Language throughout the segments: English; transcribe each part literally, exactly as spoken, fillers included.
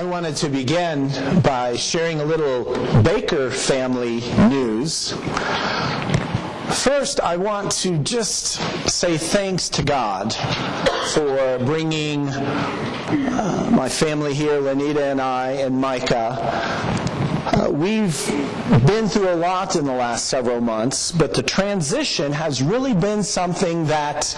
I wanted to begin by sharing a little Baker family news. First, I want to just say thanks to God for bringing uh, my family here, Lenita and I, and Micah. Uh, we've been through a lot in the last several months, but the transition has really been something that,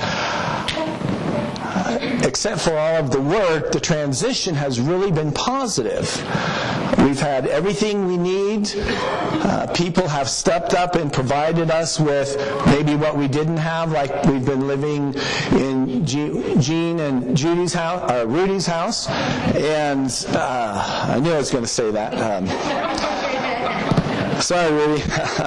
uh, except for all of the work, the transition has really been positive. We've had everything we need. Uh, people have stepped up and provided us with maybe what we didn't have, like we've been living in G- Jean and Judy's house, or Rudy's house, and uh, I knew I was going to say that. Um, sorry, Rudy.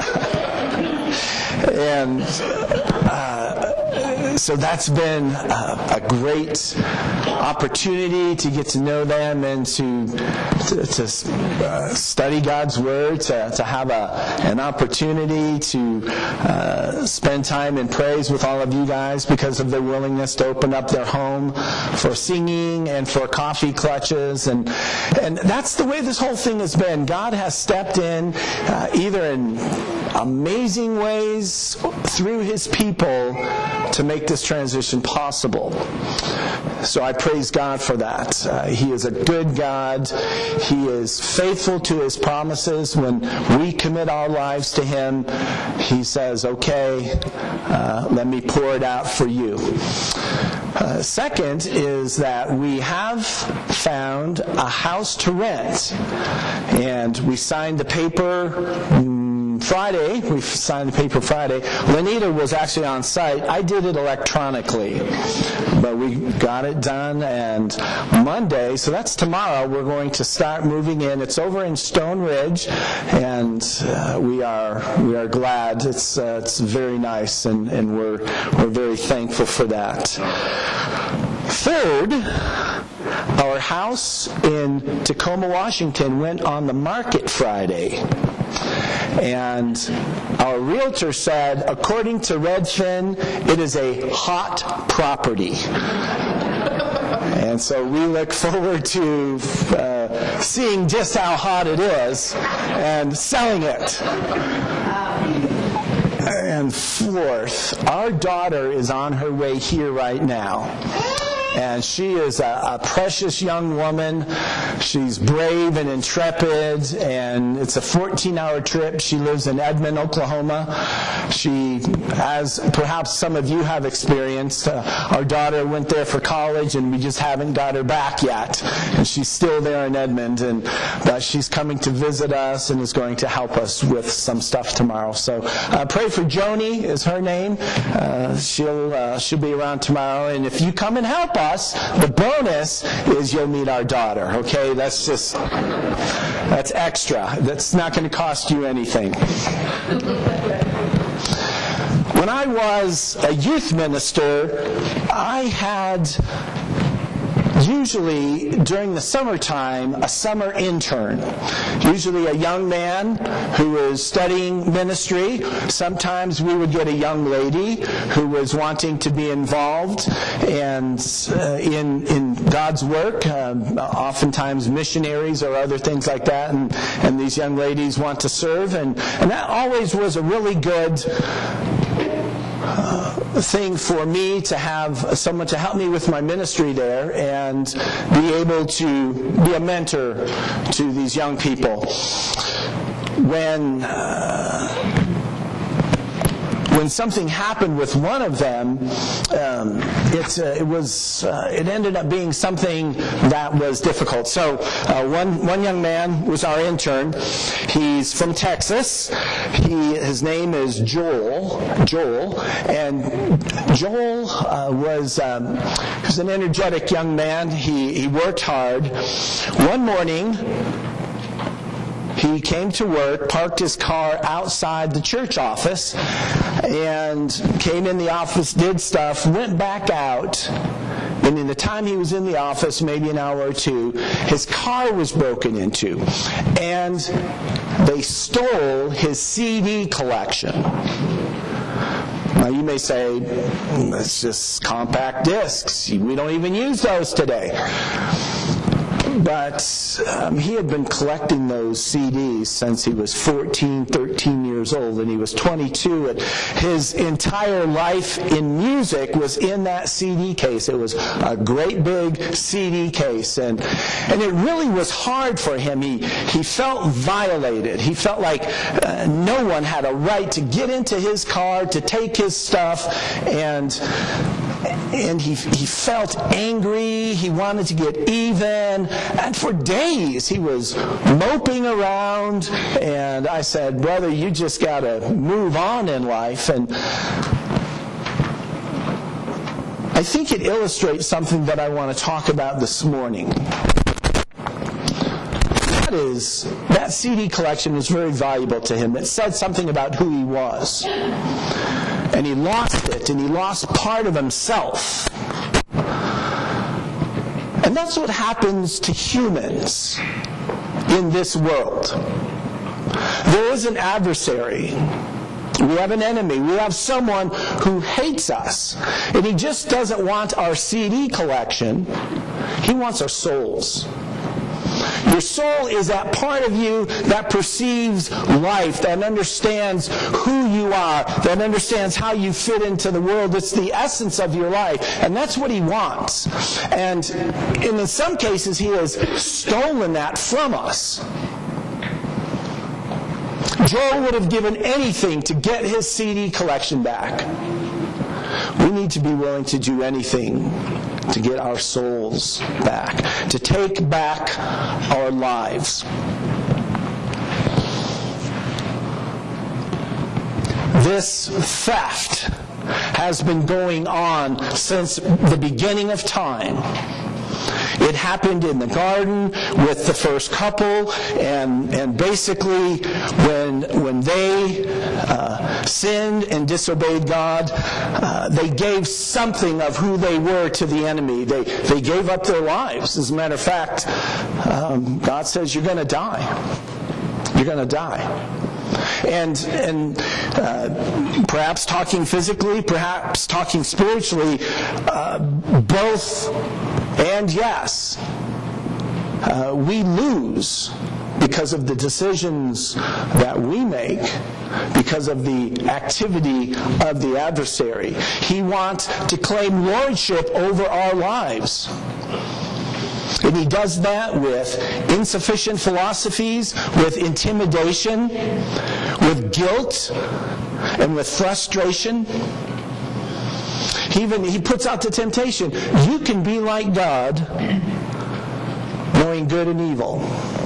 and uh, so that's been uh, a great opportunity to get to know them and to to, to uh, study God's Word, to, to have a an opportunity to uh, spend time in praise with all of you guys because of their willingness to open up their home for singing and for coffee clutches. And, and that's the way this whole thing has been. God has stepped in uh, either in amazing ways through His people to make this transition possible. So I praise God for that. Uh, he is a good God. He is faithful to His promises. When we commit our lives to Him, He says, okay, uh, let me pour it out for you. Uh, second is that we have found a house to rent. And we signed the paper um, Friday. We signed the paper Friday. Lenita was actually on site. I did it electronically. But we got it done, and Monday, so that's tomorrow, we're going to start moving in. It's over in Stone Ridge, and uh, we are we are glad. It's uh, it's very nice, and, and we're we're very thankful for that. Third, our house in Tacoma, Washington went on the market Friday. And our realtor said, according to Redfin, it is a hot property. And so we look forward to uh, seeing just how hot it is and selling it. And fourth, our daughter is on her way here right now. And she is a, a precious young woman. She's brave and intrepid, and it's a fourteen-hour trip. She lives in Edmond, Oklahoma. She, as perhaps some of you have experienced, uh, our daughter went there for college, and we just haven't got her back yet. And she's still there in Edmond, and but she's coming to visit us and is going to help us with some stuff tomorrow. So uh, pray for Joni is her name. Uh, she'll uh, she'll be around tomorrow, and if you come and help us, the bonus is you'll meet our daughter. Okay, that's just that's extra. That's not going to cost you anything. When I was a youth minister, I had usually during the summertime a summer intern, usually a young man who was studying ministry. Sometimes we would get a young lady who was wanting to be involved and uh, in in God's work, um, oftentimes missionaries or other things like that, and and these young ladies want to serve, and and that always was a really good Uh, thing for me to have someone to help me with my ministry there and be able to be a mentor to these young people. When uh, when something happened with one of them, um, it, uh, it was uh, it ended up being something that was difficult. So uh, one one young man was our intern. He's from Texas. He his name is Joel. Joel, and Joel uh, was um, was an energetic young man. He he worked hard. One morning, he came to work, parked his car outside the church office, and came in the office, did stuff, went back out. And in the time he was in the office, maybe an hour or two, his car was broken into. And they stole his C D collection. Now you may say, it's just compact discs. We don't even use those today. but um, he had been collecting those C Ds since he was fourteen, thirteen years old, and he was twenty-two. And his entire life in music was in that C D case. It was a great big C D case, and and it really was hard for him. He he felt violated. He felt like uh, no one had a right to get into his car, to take his stuff, and and he he felt angry. He wanted to get even, and for days he was moping around. And I said, "Brother, you just got to move on in life." And I think it illustrates something that I want to talk about this morning. That is, that C D collection was very valuable to him. It said something about who he was. And he lost it, and he lost part of himself. And that's what happens to humans in this world. There is an adversary. We have an enemy. We have someone who hates us. And he just doesn't want our C D collection. He wants our souls. Your soul is that part of you that perceives life, that understands who you are, that understands how you fit into the world. It's the essence of your life, and that's what he wants. And in some cases, he has stolen that from us. Joel would have given anything to get his C D collection back. We need to be willing to do anything to get our souls back, to take back our lives. This theft has been going on since the beginning of time. It happened in the garden with the first couple, and and basically when when they uh, sinned and disobeyed God, uh, they gave something of who they were to the enemy. They they gave up their lives. As a matter of fact, um, God says you're going to die. You're going to die. And and uh, perhaps talking physically, perhaps talking spiritually, uh, both and yes, uh, we lose because of the decisions that we make, because of the activity of the adversary. He wants to claim lordship over our lives. And he does that with insufficient philosophies, with intimidation, with guilt, and with frustration. He even he puts out the temptation. You can be like God, knowing good and evil.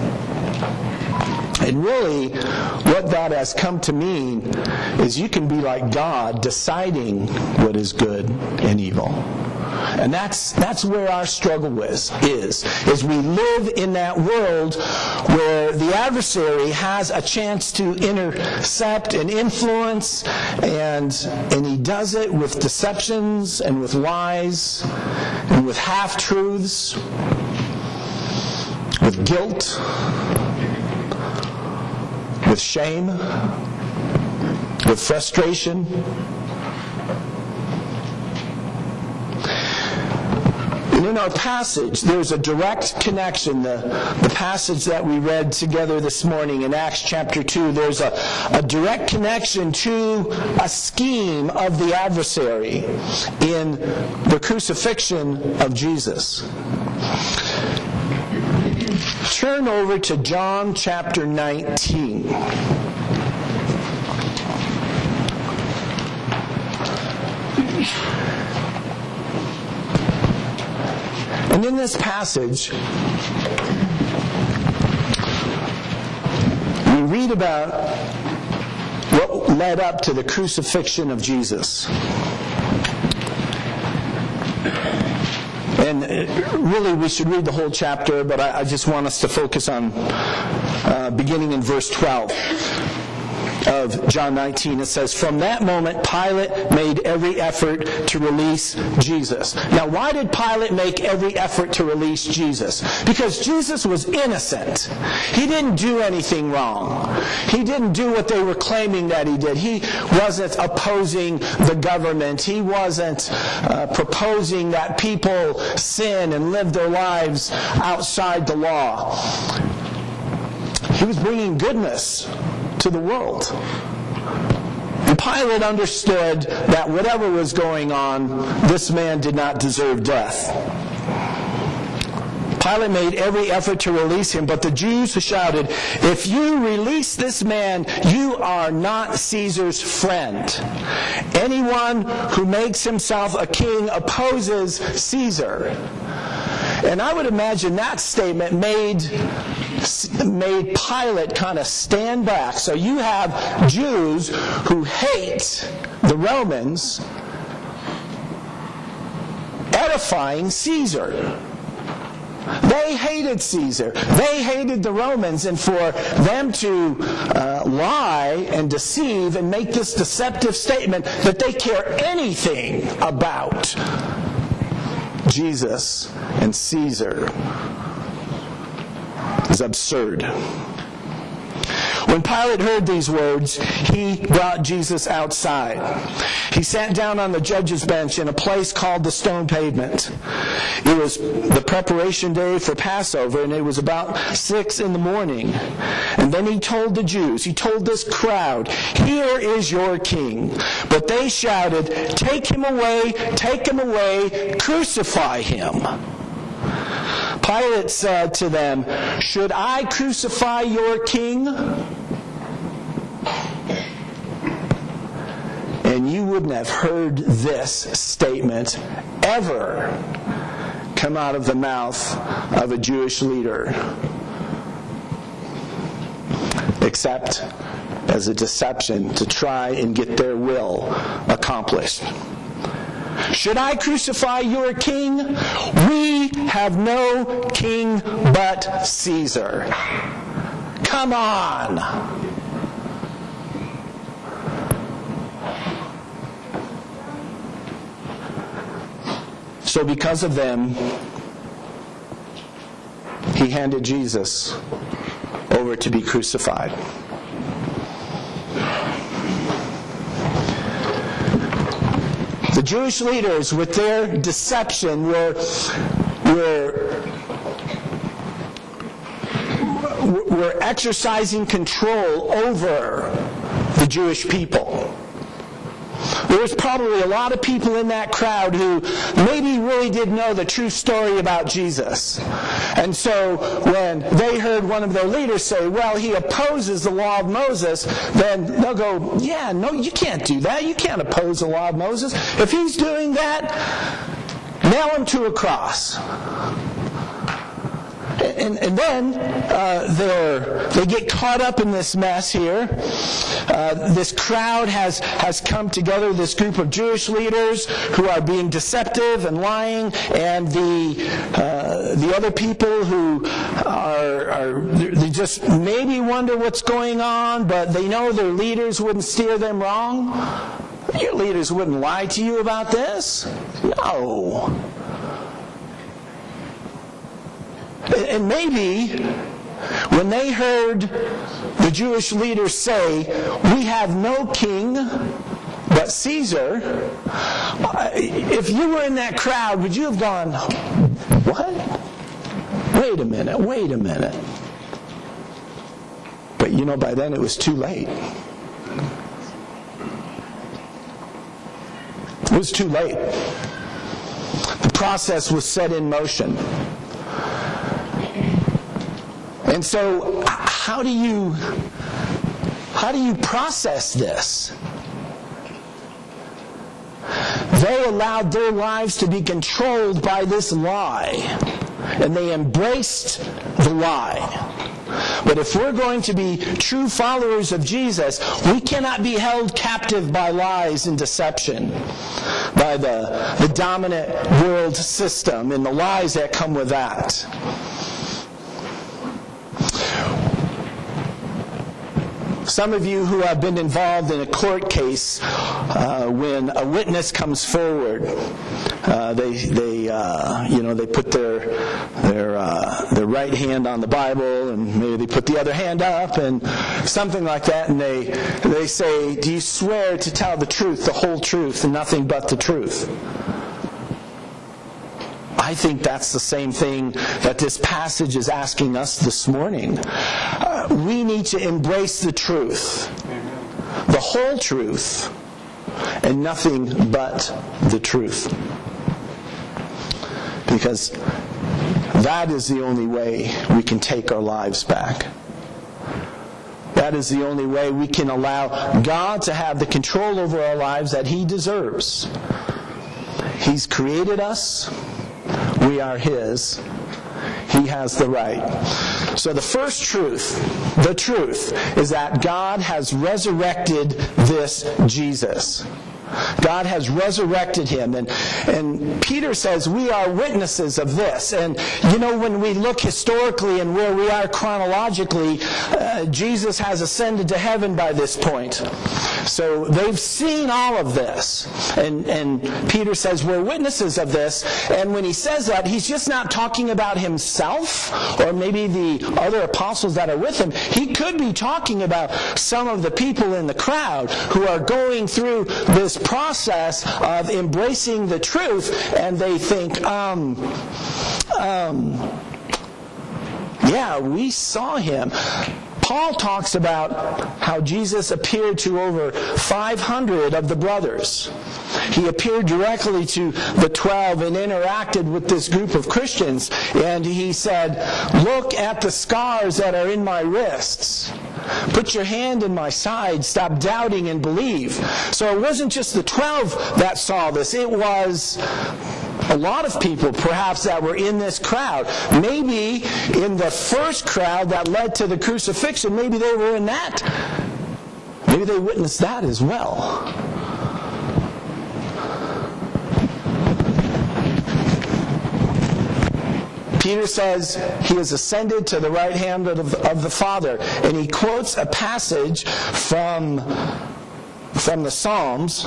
And really, what that has come to mean is you can be like God, deciding what is good and evil. And that's that's where our struggle is, is, is we live in that world where the adversary has a chance to intercept and influence, and, and he does it with deceptions and with lies and with half-truths, with guilt, with shame, with frustration. And in our passage, there's a direct connection. The, the passage that we read together this morning in Acts chapter two, there's a, a direct connection to a scheme of the adversary in the crucifixion of Jesus. Turn over to John chapter nineteen. And in this passage, we read about what led up to the crucifixion of Jesus. And really, we should read the whole chapter, but I, I just want us to focus on uh, beginning in verse twelve. of John nineteen, it says, "From that moment, Pilate made every effort to release Jesus." Now, why did Pilate make every effort to release Jesus? Because Jesus was innocent. He didn't do anything wrong. He didn't do what they were claiming that he did. He wasn't opposing the government. He wasn't uh, proposing that people sin and live their lives outside the law. He was bringing goodness to the world. And Pilate understood that whatever was going on, this man did not deserve death. Pilate made every effort to release him, but the Jews shouted, "If you release this man, you are not Caesar's friend. Anyone who makes himself a king opposes Caesar." And I would imagine that statement made made Pilate kind of stand back. So you have Jews who hate the Romans edifying Caesar. They hated Caesar. They hated the Romans, and for them to uh, lie and deceive and make this deceptive statement that they care anything about Jesus and Caesar is absurd. When Pilate heard these words, he brought Jesus outside. He sat down on the judge's bench in a place called the Stone Pavement. It was the preparation day for Passover, and it was about six in the morning. And then he told the Jews, he told this crowd, "Here is your king." But they shouted, "Take him away, take him away, crucify him." Pilate said to them, "Should I crucify your king?" And you wouldn't have heard this statement ever come out of the mouth of a Jewish leader, except as a deception to try and get their will accomplished. "Should I crucify your king? We have no king but Caesar." Come on! So because of them, he handed Jesus over to be crucified. The Jewish leaders, with their deception, were, were, were exercising control over the Jewish people. There was probably a lot of people in that crowd who maybe really didn't know the true story about Jesus. And so when they heard one of their leaders say, "Well, he opposes the law of Moses," then they'll go, "Yeah, no, you can't do that. You can't oppose the law of Moses. If he's doing that, nail him to a cross." And, and then uh, they get caught up in this mess here. Uh, this crowd has, has come together, this group of Jewish leaders who are being deceptive and lying, and the uh, the other people who are, are they just maybe wonder what's going on, but they know their leaders wouldn't steer them wrong. Your leaders wouldn't lie to you about this. No. And maybe when they heard the Jewish leaders say, "We have no king but Caesar," if you were in that crowd, would you have gone, "What? Wait a minute, wait a minute." But you know, by then it was too late. It was too late. The process was set in motion. And so, how do you how do you process this? They allowed their lives to be controlled by this lie, and they embraced the lie. But if we're going to be true followers of Jesus, we cannot be held captive by lies and deception, by the, the dominant world system and the lies that come with that. Some of you who have been involved in a court case, uh, when a witness comes forward, uh, they they uh, you know they put their their uh, their right hand on the Bible, and maybe they put the other hand up, and something like that, and they they say, "Do you swear to tell the truth, the whole truth, and nothing but the truth?" I think that's the same thing that this passage is asking us this morning. Uh, we need to embrace the truth, the whole truth, and nothing but the truth. Because that is the only way we can take our lives back. That is the only way we can allow God to have the control over our lives that He deserves. He's created us. We are His. He has the right. So the first truth, the truth, is that God has resurrected this Jesus. God has resurrected Him. And, and Peter says we are witnesses of this. And you know, when we look historically and where we are chronologically, uh, Jesus has ascended to heaven by this point. So they've seen all of this. And, and Peter says we're witnesses of this. And when he says that, he's just not talking about himself or maybe the other apostles that are with him. He could be talking about some of the people in the crowd who are going through this process of embracing the truth, and they think, um, um, yeah, we saw Him. Paul talks about how Jesus appeared to over five hundred of the brothers. He appeared directly to the twelve and interacted with this group of Christians. And he said, "Look at the scars that are in my wrists. Put your hand in my side. Stop doubting and believe." So it wasn't just the twelve that saw this. It was a lot of people, perhaps, that were in this crowd. Maybe in the first crowd that led to the crucifixion, maybe they were in that. Maybe they witnessed that as well. Peter says He has ascended to the right hand of the, of the Father. And he quotes a passage from, from the Psalms.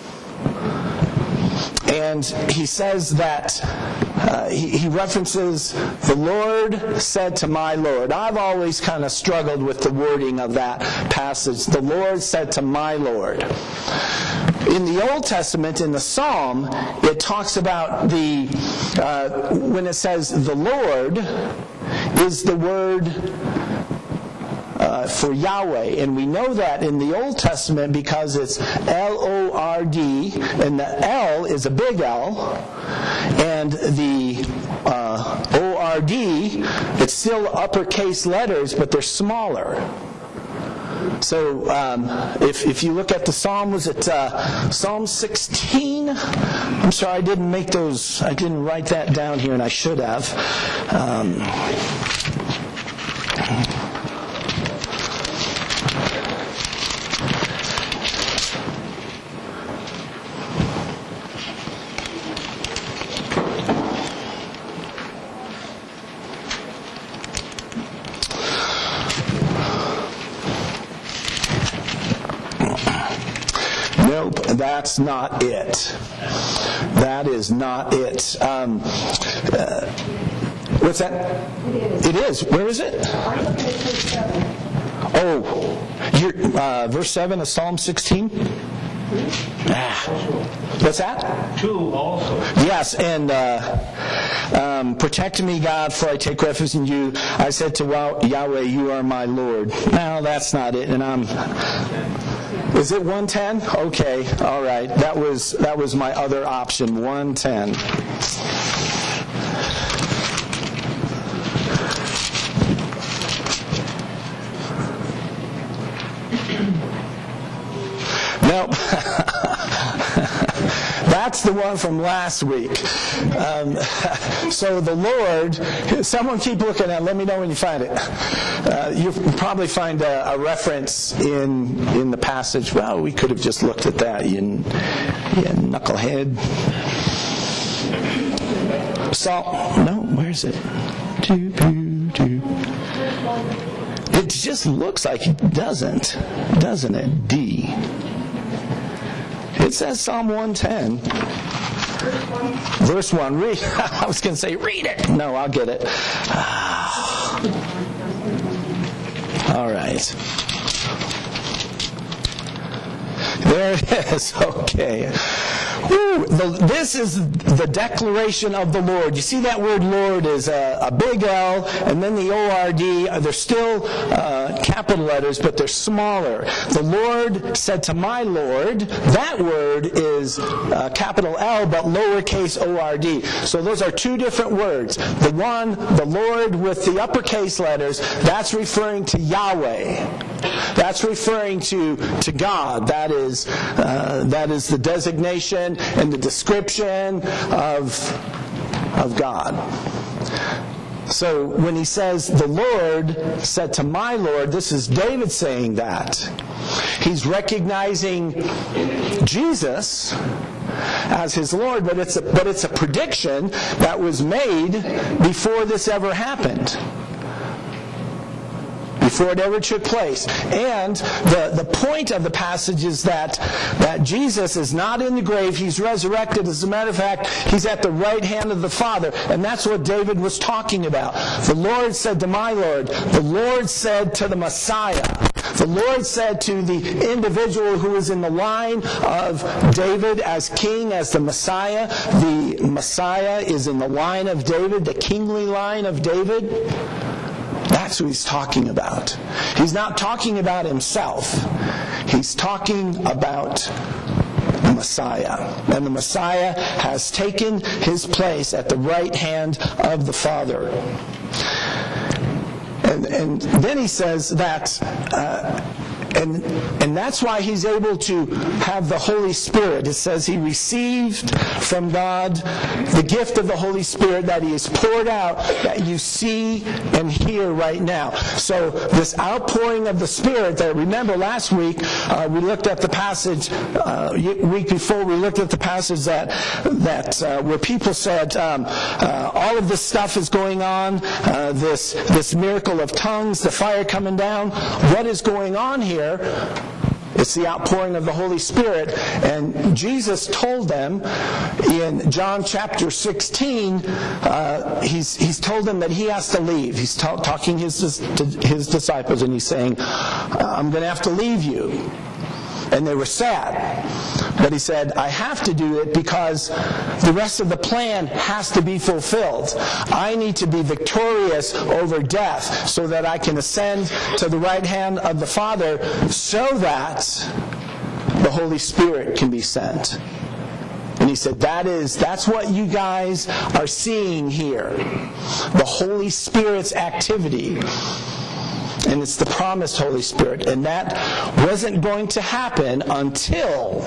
And he says that, uh, he, he references, "The Lord said to my Lord." I've always kind of struggled with the wording of that passage. The Lord said to my Lord. In the Old Testament, in the Psalm, it talks about the, uh, when it says the Lord is the word uh, for Yahweh. And we know that in the Old Testament because it's L O R D, and the L is a big L, and the uh, O R D, it's still uppercase letters, but they're smaller. So um, if if you look at the Psalm, was it uh, Psalm sixteen? I'm sorry, I didn't make those. I didn't write that down here, and I should have. Um, Nope, that's not it. That is not it. Um, uh, what's that? It is. Where is it? Oh, you're, uh, verse seven of Psalm sixteen? Ah. What's that? Two also. Yes, and uh, um, protect me, God, for I take refuge in you. I said to Yahweh, you are my Lord. No, that's not it. And I'm... Is it one ten? Okay, all right. That was that was my other option, one ten. Nope. That's the one from last week. Um, so the Lord, someone keep looking at it. Let me know when you find it. Uh, you'll probably find a, a reference in in the passage. Well, we could have just looked at that, you, you knucklehead. So, no, where is it? Do, do, do. It just looks like it doesn't, doesn't it? D. It says Psalm one ten. Verse one. Read. I was going to say, read it. No, I'll get it. Ah. All right. There it is. Okay. Woo, the, this is the declaration of the Lord. You see that word Lord is a, a big L, and then the O R D. They're still uh, capital letters, but they're smaller. The Lord said to my Lord. That word is uh, capital L, but lowercase O R D. So those are two different words. The one, the Lord with the uppercase letters, that's referring to Yahweh. That's referring to, to God. That is uh, that is the designation and the description of, of God. So when he says, the Lord said to my Lord, this is David saying that. He's recognizing Jesus as his Lord, but it's a, but it's a prediction that was made before this ever happened. Before it ever took place. And the, the point of the passage is that, that Jesus is not in the grave. He's resurrected. As a matter of fact, he's at the right hand of the Father. And that's what David was talking about. The Lord said to my Lord. The Lord said to the Messiah. The Lord said to the individual who is in the line of David as king, as the Messiah. The Messiah is in the line of David, the kingly line of David. That's who he's talking about. He's not talking about himself. He's talking about the Messiah. And the Messiah has taken his place at the right hand of the Father. And, and then he says that, uh, and, and that's why he's able to have the Holy Spirit. It says he received from God the gift of the Holy Spirit that he has poured out, that you see and hear right now. So this outpouring of the Spirit, that remember last week uh, we looked at the passage, uh, week before we looked at the passage that that uh, where people said um, uh, all of this stuff is going on, uh, this this miracle of tongues, the fire coming down. What is going on here? It's the outpouring of the Holy Spirit. And Jesus told them in John chapter sixteen, uh, he's, he's told them that he has to leave. He's ta- talking his, to his disciples, and he's saying, I'm going to have to leave you. And they were sad. But he said, I have to do it because the rest of the plan has to be fulfilled. I need to be victorious over death so that I can ascend to the right hand of the Father so that the Holy Spirit can be sent. And he said, that is, that's what you guys are seeing here. The Holy Spirit's activity. And it's the promised Holy Spirit. And that wasn't going to happen until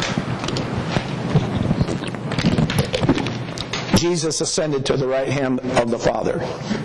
Jesus ascended to the right hand of the Father.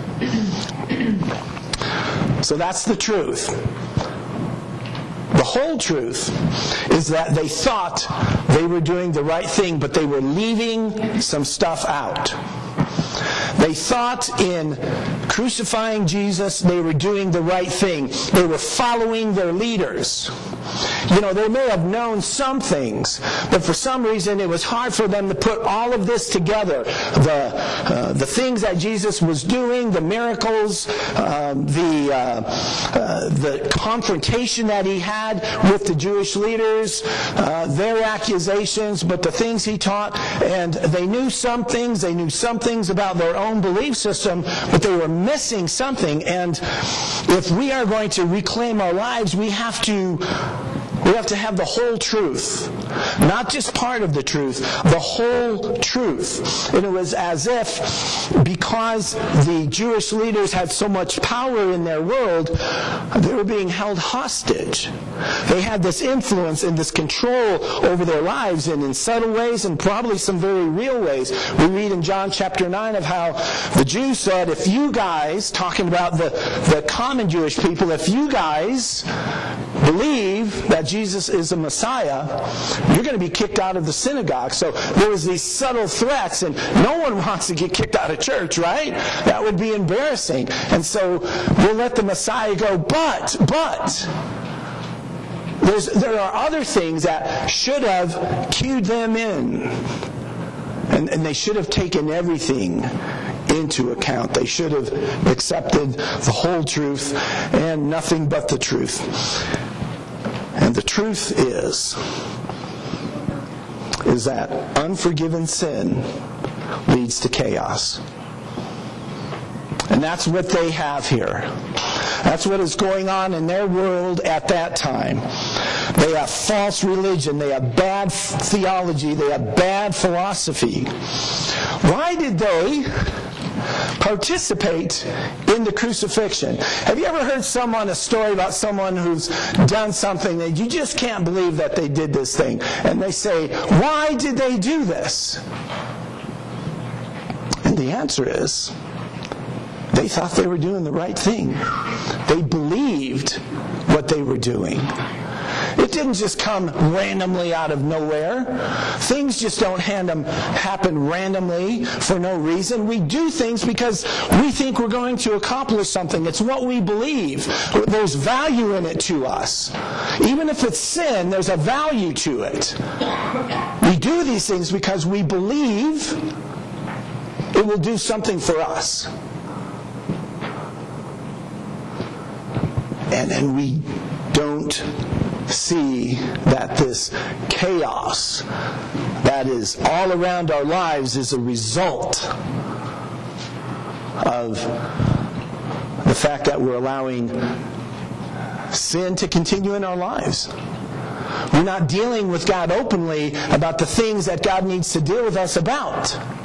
So that's the truth. The whole truth is that they thought they were doing the right thing, but they were leaving some stuff out. They thought in crucifying Jesus, they were doing the right thing. They were following their leaders. You know, they may have known some things, but for some reason it was hard for them to put all of this together. The uh, the things that Jesus was doing, the miracles, um, the uh, uh, the confrontation that he had with the Jewish leaders, uh, their accusations, but the things he taught, and they knew some things. They knew some things about their own belief system, but they were missing something. And if we are going to reclaim our lives, we have to We have to have the whole truth. Not just part of the truth, the whole truth. And it was as if, because the Jewish leaders had so much power in their world, they were being held hostage. They had this influence and this control over their lives, and in subtle ways and probably some very real ways. We read in John chapter nine of how the Jews said, if you guys, talking about the, the common Jewish people, if you guys believe that Jesus is a Messiah, you're going to be kicked out of the synagogue. So there was these subtle threats, and no one wants to get kicked out of church, right? That would be embarrassing. And so we'll let the Messiah go, but, but, there's, there are other things that should have cued them in. And, and they should have taken everything into account. They should have accepted the whole truth and nothing but the truth. And the truth is, is that unforgiven sin leads to chaos. And that's what they have here. That's what is going on in their world at that time. They have false religion. They have bad theology. They have bad philosophy. Why did they participate in the crucifixion? Have you ever heard someone, a story about someone who's done something that you just can't believe that they did this thing? And they say, why did they do this? And the answer is, they thought they were doing the right thing. They believed what they were doing. It didn't just come randomly out of nowhere. Things just don't happen randomly for no reason. We do things because we think we're going to accomplish something. It's what we believe. There's value in it to us. Even if it's sin, there's a value to it. We do these things because we believe it will do something for us. And, and we don't see that this chaos that is all around our lives is a result of the fact that we're allowing sin to continue in our lives. We're not dealing with God openly about the things that God needs to deal with us about.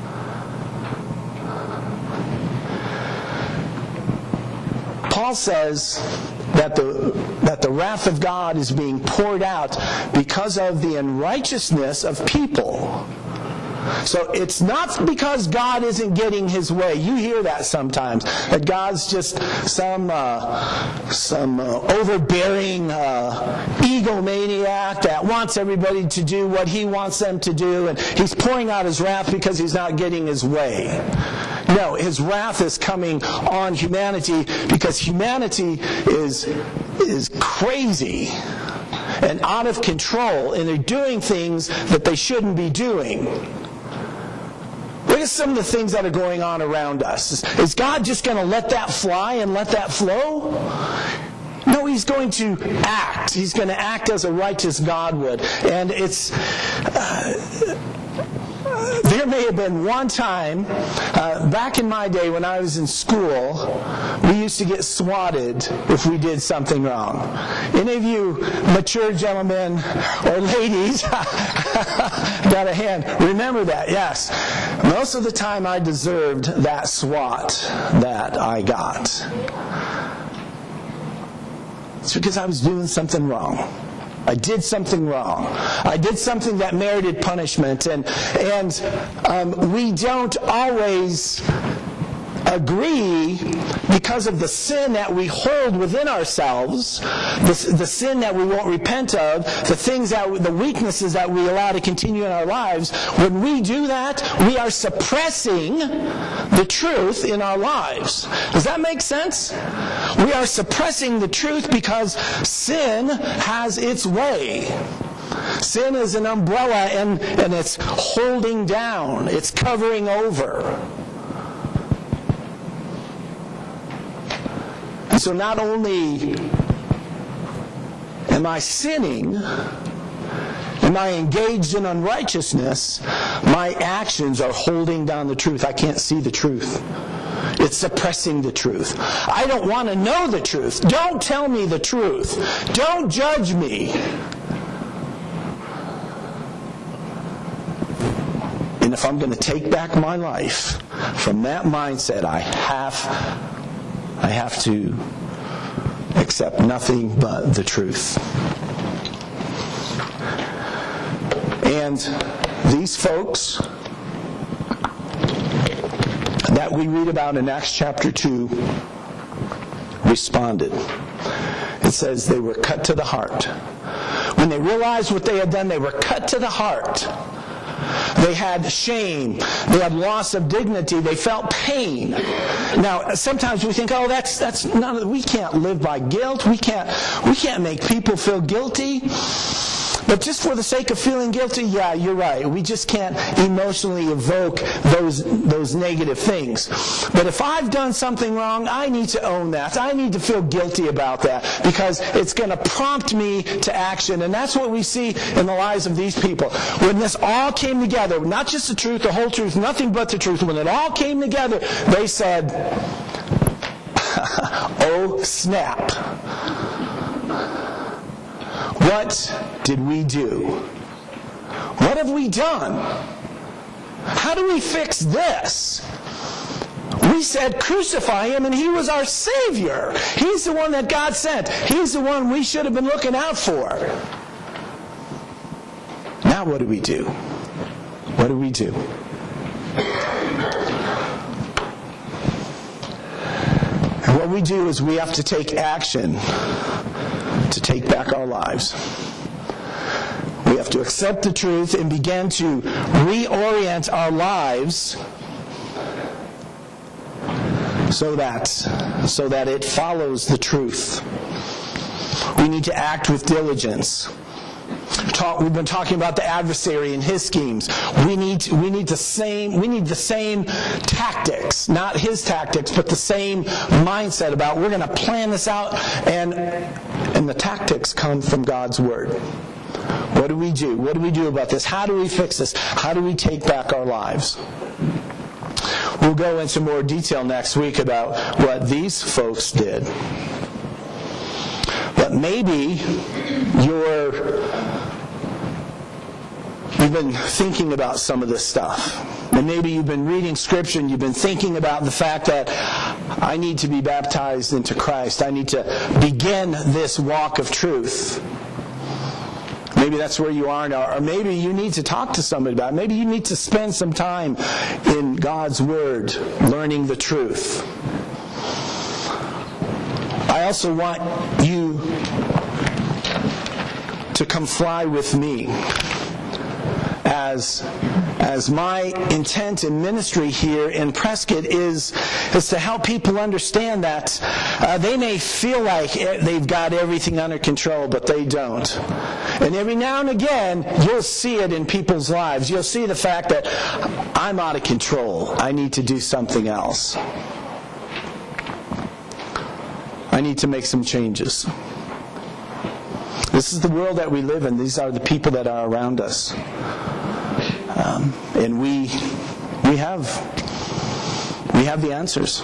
Paul says that the that the wrath of God is being poured out because of the unrighteousness of people. So it's not because God isn't getting His way. You hear that sometimes, that God's just some uh, some uh, overbearing uh, egomaniac that wants everybody to do what He wants them to do, and He's pouring out His wrath because He's not getting His way. No, His wrath is coming on humanity because humanity is is crazy and out of control, and they're doing things that they shouldn't be doing. Look at some of the things that are going on around us. Is, is God just going to let that fly and let that flow? No, He's going to act. He's going to act as a righteous God would. And it's... Uh, There may have been one time, uh, back in my day when I was in school, we used to get swatted if we did something wrong. Any of you mature gentlemen or ladies got a hand? Remember that, yes. Most of the time I deserved that swat that I got. It's because I was doing something wrong. I did something wrong. I did something that merited punishment. And and um, we don't always agree because of the sin that we hold within ourselves, the, the sin that we won't repent of, the things that, the weaknesses that we allow to continue in our lives. When we do that, we are suppressing the truth in our lives. Does that make sense? We are suppressing the truth because sin has its way. Sin is an umbrella and, and it's holding down, it's covering over. So not only am I sinning, am I engaged in unrighteousness, my actions are holding down the truth. I can't see the truth. It's suppressing the truth. I don't want to know the truth. Don't tell me the truth. Don't judge me. And if I'm going to take back my life from that mindset, I have I have to accept nothing but the truth. And these folks that we read about in Acts chapter two responded. It says they were cut to the heart. When they realized what they had done, they were cut to the heart. They had shame. They had loss of dignity. They felt pain. Now, sometimes we think, oh, that's that's none of, we can't live by guilt. We can't we can't make people feel guilty. But just for the sake of feeling guilty, yeah, you're right. We just can't emotionally evoke those those negative things. But if I've done something wrong, I need to own that. I need to feel guilty about that because it's going to prompt me to action. And that's what we see in the lives of these people. When this all came together, not just the truth, the whole truth, nothing but the truth. When it all came together, they said, oh, snap. What did we do? What have we done? How do we fix this? We said crucify him and he was our Savior. He's the one that God sent. He's the one we should have been looking out for. Now what do we do? What do we do? And what we do is we have to take action to take back our lives. We have to accept the truth and begin to reorient our lives so that so that it follows the truth. We need to act with diligence. Talk, we've been talking about the adversary and his schemes. We need we need the same we need the same tactics, not his tactics, but the same mindset about we're going to plan this out, and and the tactics come from God's Word. What do we do? What do we do about this? How do we fix this? How do we take back our lives? We'll go into more detail next week about what these folks did. But maybe you're, you've been thinking about some of this stuff. And maybe you've been reading Scripture and you've been thinking about the fact that I need to be baptized into Christ. I need to begin this walk of truth. Maybe that's where you are now. Or maybe you need to talk to somebody about it. Maybe you need to spend some time in God's Word learning the truth. I also want you to come fly with me as as my intent in ministry here in Prescott is is to help people understand that uh, they may feel like they've got everything under control, but they don't. And every now and again, you'll see it in people's lives. You'll see the fact that I'm out of control. I need to do something else. I need to make some changes. This is the world that we live in. These are the people that are around us. Um, and we we have we have the answers.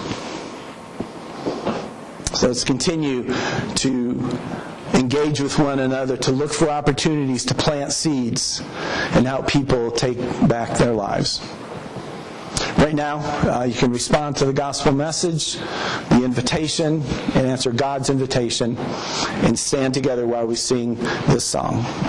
So let's continue to engage with one another, to look for opportunities to plant seeds and help people take back their lives. Right now, uh, you can respond to the gospel message, the invitation, and answer God's invitation, and stand together while we sing this song.